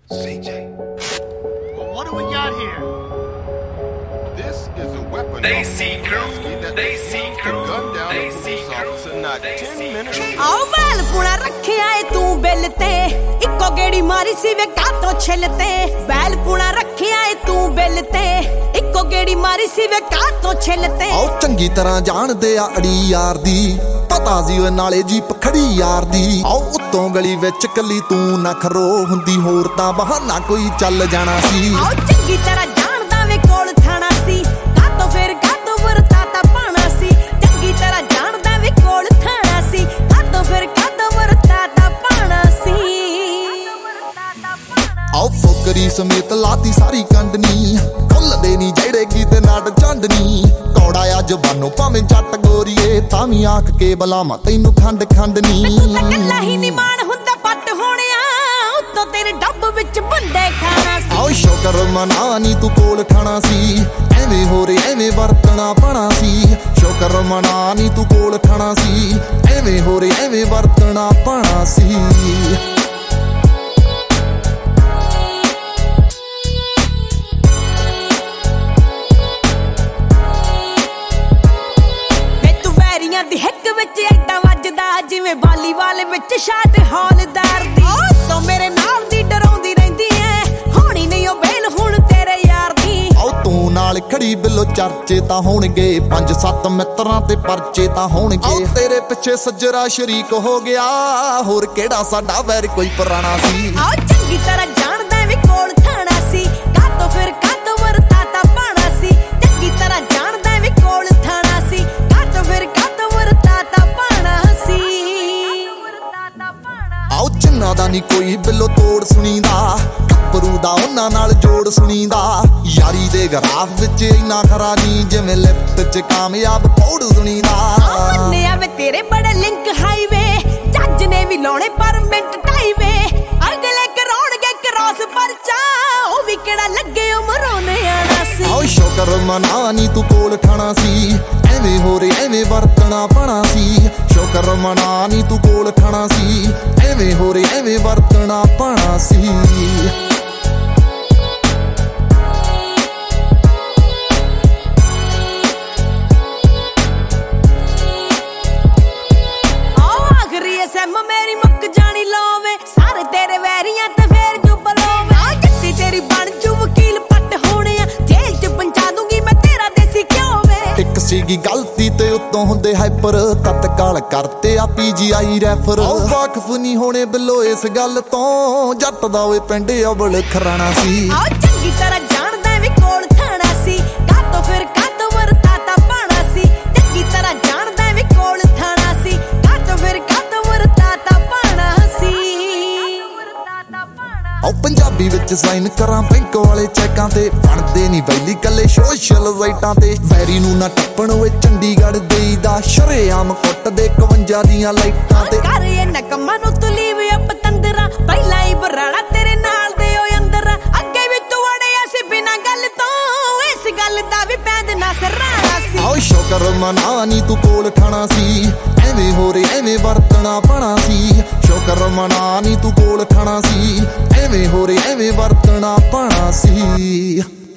CJ. Well, what do we got here? This is a weapon. They see crew. They see crew. Gun down They a see police crew. officer not 10 minutes ago. ਆਓ ਵੈਲ ਪੁਣਾ ਰੱਖਿਆ ਏ ਤੂੰ bill ਤੇ ਇੱਕੋ ਗੇੜੀ ਮਾਰੀ ਸੀ ਵੇ ਕਾਤੋਂ ਛਿੱਲ ਤੇ ਵੈਲ ਪੁਣਾ ਰੱਖਿਆ ਏ ਤੂੰ ਬਿੱਲ ਤੇ ਇੱਕੋ ਗੇੜੀ ਮਾਰੀ ਸੀ ਵੇ ਕਾਤੋਂ ਛਿੱਲ ਤੇ ਆਓ ਚੰਗੀ ਤਰ੍ਹਾਂ ਜਾਣਦੇ ਆ ਅੜੀ ਯਾਰ ਦੀ ਪਤਾ ਸੀ ਓਏ ਨਾਲੇ ਜੀਪ ਖੜੀ ਯਾਰ ਦੀ ਆਓ ਉੱਤੋਂ ਗਲੀ ਵਿੱਚ ਕੱਲੀ ਤੂੰ ਨਾ ਖਰੋ ਹੁੰਦੀ ਹੋਰ ਤਾਂ ਬਹਾਨਾ ਕੋਈ ਚੱਲ ਜਾਣਾ ਸੀ ਆਓ ਚੰਗੀ ਤਰ੍ਹਾਂ ਜਾਣਦਾ ਵੇ ਕੋਲ ਥਾਣਾ ਸੀ ਕਾਤੋਂ ਫਿਰ ਕਾਤੋਂ ਵਰਤਾ ਤਾਂ ਪਾਣਾ ਸੀ ਚੰਗੀ ਤਰ੍ਹਾਂ ਜਾਣਦਾ ਵੇ ਕੋਲ ਥਾਣਾ ਸੀ ਕਾਤੋਂ ਫਿਰ ਕਾਤੋਂ ਵਰਤਾ ਤਾਂ ਪਾਣਾ ਸੀ ਆਓ ਫੋਕਰੀ ਸਮੇਤ ਲਾਤੀ ਸਾਰੀ ਕੰਡਨੀ ਭੁੱਲਦੇ ਨਹੀਂ ਜਿਹੜੇ ਗੀਤ ਨਾਟ ਚੰਡਨੀ ਕੌੜਾ ਆ ਜ਼ਬਾਨੋਂ ਭਾਵੇਂ ਜੱਟ ਗੋਰੀਏ ਤਾਂ ਵੀ ਆਖ ਕੇ ਬਲਾਵਾਂ ਤੈਨੂੰ ਖੰਡ ਖੰਡਨੀ ਤੂੰ ਤਾਂ ਕੱਲਾ ਹੀ ਨੀ ਮਾਣ ਹੁੰਦਾ ਪੱਟ ਹੋਣਿਆ ਉੱਤੋਂ ਤੇਰੇ ਡੱਬ ਵਿੱਚ ਬੰਦੇ ਖਾਣਾ ਸੀ ਆਓ ਸ਼ੁਕਰ ਮਨਾ ਨੀ ਤੂੰ ਕੋਲ ਖਾਣਾ ਸੀ ਐਵੇਂ ਹੋ ਰੇ ਐਵੇਂ ਵਰਤਣਾ ਪਣਾ ਸੀ ਸ਼ੁਕਰ ਮਨਾ ਨੀ ਤੂੰ ਕੋਲ ਖਾਣਾ ਸੀ ਐਵੇਂ ਹੋ ਰੇ ਐਵੇਂ ਵਰਤਣਾ ਪਣਾ ਸੀ ਦੀ ਹਿੱਕ ਵਿੱਚ ਐਡਾ ਵੱਜਦਾ ਜਿਵੇਂ ਵਾਲੀਬਾਲ ਵਿੱਚ ਸ਼ਾਟ ਹੌਲਦਾਰ ਦੀ ਤੂੰ ਮੇਰੇ ਨਾਲ ਦੀ ਡਰਾਉਂਦੀ ਰਹਿੰਦੀ ਐ ਹੋਣੀ ਨਹੀਂ ਉਹ ਬੇਲ ਹੁਣ ਤੇਰੇ ਯਾਰ ਦੀ ਆਓ ਤੂੰ ਨਾਲ ਖੜੀ ਬਿੱਲੋ ਚਰਚੇ ਤਾਂ ਹੋਣਗੇ 5-7 ਮਿੱਤਰਾਂ ਤੇ ਪਰਚੇ ਤਾਂ ਹੋਣਗੇ ਆਓ ਤੇਰੇ ਪਿੱਛੇ ਸੱਜਰਾ ਸ਼ਰੀਕ ਹੋ ਗਿਆ ਹੋਰ ਕਿਹੜਾ ਸਾਡਾ ਵੈਰ ਕੋਈ ਪੁਰਾਣਾ ਸੀ ਆਓ ਚੰਗੀ ਤਰ੍ਹਾਂ ਜਾਣਦਾ ਵੀ ਕੋਲ ਥਾਣਾ ਸੀ ਕਾਤੋਂ ਫਿਰ ਕਾਤੋਂ ਵਰਤਾ ਤਾਂ ਪਾਣਾ ਸੀ ਚੰਗੀ ਤਰ੍ਹਾਂ ਜਾਣਦਾ ਵੀ ਕੋਲ ਥਾਣਾ ਸੀ ਕਾਤੋਂ ਫਿਰ ਆਓ ਚੰਨਾ ਦਾ ਨੀ ਕੋਈ ਬਿੱਲੋ ਤੋੜ ਸੁਣੀਦਾ ਕੱਪਰੂ ਦਾ ਉਹਨਾਂ ਨਾਲ ਜੋੜ ਸੁਣੀਦਾ ਯਾਰੀ ਦੇ ਗਰਾਫ ਵਿੱਚ ਇੰਨਾ ਖਰਾ ਨਹੀਂ ਜਿਵੇਂ ਲਿਫਟ 'ਚ ਕਾਮਯਾਬ ਪੌੜ ਸੁਣੀਦਾ ਮੰਨਿਆ ਵੇ ਤੇਰੇ ਬੜੇ ਲਿੰਕ ਹਾਈਵੇ ਜੱਜ ਨੇ ਵੀ ਲਾਉਣੇ ਪਰਮਿਟ ਟਾਈਵੇ ਅਗਲੇ ਕਰਾਉਣਗੇ ਕ੍ਰਾਸ ਪਰਚਾ ਉਹ ਵੀ ਕਿਹੜਾ ਲੱਗੇ ਉਮਰੋਂ ਨਿਆਣਾ ਸੀ ਆਓ ਸ਼ੁਕਰ ਮਨਾ ਨੀ ਤੂੰ ਕੋਲ ਖਾਣਾ ਸੀ ਐਵੇਂ ਹੋ ਰੇ ਐਵੇਂ ਵਰਤਣਾ ਪਣਾ ਸੀ ਸ਼ੁਕਰ ਮਨਾ ਨੀ ਤੂੰ ਕੋਲ ਖਾਣਾ ਸੀ ਐਵੇਂ ਹੋ ਰੇ ਐਵੇਂ ਵਰਤਣਾ ਪਣਾ ਸੀ ਸੈਮ ਮੇਰੀ ਮੁੱਕ ਜਾਣੀ ਲੋਵੇ ਸਾਰੇ ਤੇਰੇ ਵੈਰੀਆਂ ਤੇ ਫੇਰ ਜੁਬਲੋਵੇ ਆ ਜੱਟੀ ਤੇਰੀ ਬਣ ਜੂ ਵਕੀਲ ਪੱਟ ਹੋਣਿਆ ਜੇਲ੍ਹ 'ਚ ਪਹੁੰਚਾ ਦੂੰਗੀ ਮੈਂ ਤੇਰਾ ਦੇਸੀ ਘਿਓ ਵੇ ਇੱਕ ਸੀਗੀ ਗਲਤੀ ਤੇ ਉੱਤੋਂ ਹੁੰਦੇ ਹਾਈਪਰ ਤਤਕਾਲ ਕਰਤੇ ਆ PGI ਰੈਫਰ ਵਾਕਫ ਨਹੀਂ ਹੋਣੇ ਬਿੱਲੋ ਇਸ ਗੱਲ ਤੋਂ ਜੱਟ ਦਾ ਓਏ ਪਿੰਡ ਅਬਲ ਖਰਾਣਾ ਸੀ ਆਓ ਚੰਗੀ ਤਰ੍ਹਾਂ ਜਾਣਦਾ ਵੀ ਕੋਲ ਥਾਣਾ ਸੀ ਕਾਤੋਂ ਫਿਰ ਕਾਤੋਂ ਵਰਤਾ ਤਾਂ ਪਾਣਾ ਸੀ ਚੰਗੀ ਤਰ੍ਹਾਂ ਜਾਣਦਾ ਵੀ ਕੋਲ ਥਾਣਾ ਸੀ ਕਾਤੋਂ ਫਿਰ ਆਓ ਪੰਜਾਬੀ ਵਿੱਚ ਸਾਈਨ ਕਰਾਂ ਬੈਂਕ ਵਾਲੇ ਚੈੱਕਾਂ ਤੇ ਬਣਦੇ ਨਹੀਂ ਵੈਲੀ ਕੱਲੇ ਸੋਸ਼ਲ ਸਾਈਟਾਂ ਤੇ ਵੈਰੀ ਨੂੰ ਨਾ ਟੱਪਣ ਓਏ ਚੰਡੀਗੜ੍ਹ ਦੇਈਦਾ ਸ਼ਰੇਆਮ ਕੁੱਟ ਦੇ 51 ਦੀਆਂ ਲਾਈਟਾਂ ਤੇ ਕਰ ਇਹਨਾਂ ਕੰਮਾਂ ਨੂੰ ਤੂੰ ਲੀਵ ਅਪ ਤੰਦਰਾ ਪਹਿਲਾਂ ਹੀ ਬਰਾੜਾ ਤੇਰੇ ਨਾਲ ਦੇ ਓਏ ਅੰਦਰ ਅੱਗੇ ਵੀ ਤੂੰ ਵੜਿਆ ਸੀ ਬਿਨਾਂ ਗੱਲ ਤੋਂ ਇਸ ਗੱਲ ਦਾ ਵੀ ਪੈਂਦ ਨਾ ਸਰਾਣਾ ਸੀ ਆਓ ਸ਼ੁਕਰ ਮਨਾ ਨੀ ਤੂੰ ਕੋਲ ਖਾਣਾ ਸੀ ਐਵੇਂ ਹੋ ਰੇ ਐਵੇਂ ਵਰਤਣਾ ਪਣਾ ਸੀ ਸ਼ੁਕਰ ਮਨਾ ਨੀ ਤੂੰ ਕੋਲ ਖਾਣਾ ਸੀ ਐਵੇਂ ਹੋ ਰੇ ਐਵੇਂ ਵਰਤਣਾ ਪਣਾ ਸੀ